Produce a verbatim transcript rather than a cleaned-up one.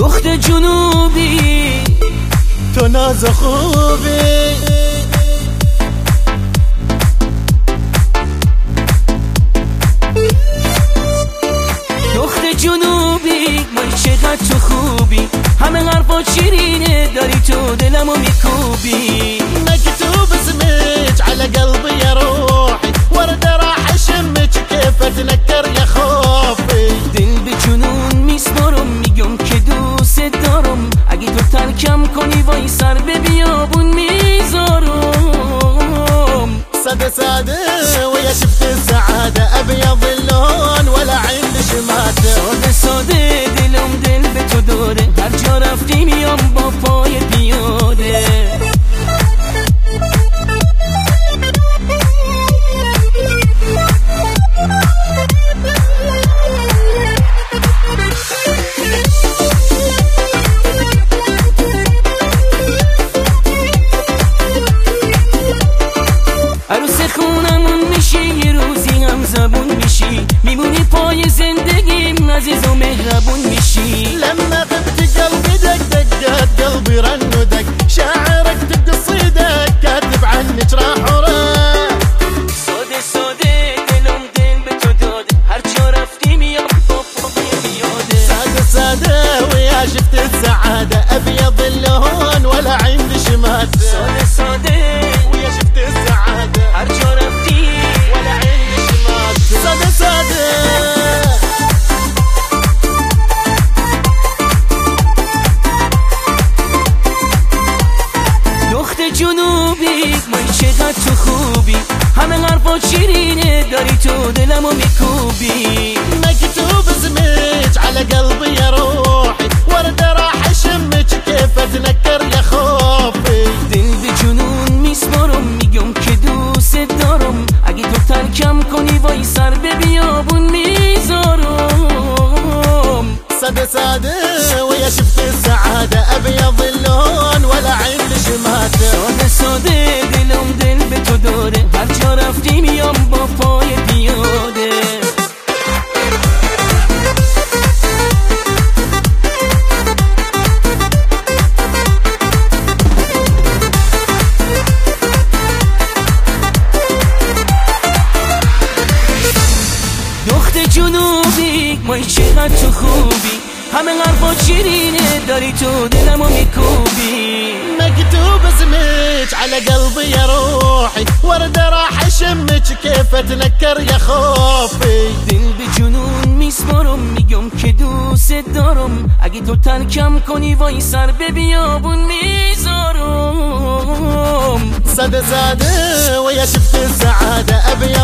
دخت جنوبی تو ناز خوبی دخت جنوبی من چقدر تو خوبی همه حرفا شیرینه داری تو دلمو میکوبی مكتوب اسمك على قلبي يا روحي ورد راح اشمك كيف اتنكر يا خوفي دل به جنون میسپارم میگم که دوست دارم اگه تو ترکم کنی وای سر به بیابون میذارم سادة سادة ويا شفت السعادة ابيض اللون ولا عندي شماتة ساده ساده دلم دل به تو داره هر جا رفتی میام با پای پیاده عروس خونمون میشی یه روزی هم زبون میشی میمونی پای زندگیم عزیز و مهربون میشی لما غبت قلبي دق دقات قلبي رن ودق شاعرك تقصيدك كاتب عنك راح وراح ساده ساده دلم دل به تو داده هر جا رفتی میام با پای پیاده سادة سادة ويا شفت السعادة ابيض اللون ولا عندي شماتة ساده ساده ويا شفت السعادة هر جا رفتی ولا عندي شماتة سادة سادة دخت جنوبی من چقدر تو خوبی همه حرفا شیرینه داری تو دلمو میکوبی مكتوب اسمك على قلبي يا روحي ورد راح اشمك كيف اتنكر يا خوفي دل به جنون میسپارم میگم که دوست دارم اگه تو ترکم کنی وای سر به بیابون میذارم سادة سادة ويا شفت السعادة ابيض اللون ولا عندي شماتة ساده ساده دلم دل به تو داره هر جا رفتی میام با پای پیاده دخت جنوبی من چقدر تو خوبی همه حرفا شیرینه داری تو دلمو میکوبی مكتوب اسمك على قلبي يا روحي ورد راح اشمك كيف اتنكر يا خوفي دل به جنون میسپارم میگم که دوست دارم اگه تو ترکم کنی وای سر به بیابون میذارم سادة سادة ويا شفت السعادة ابيض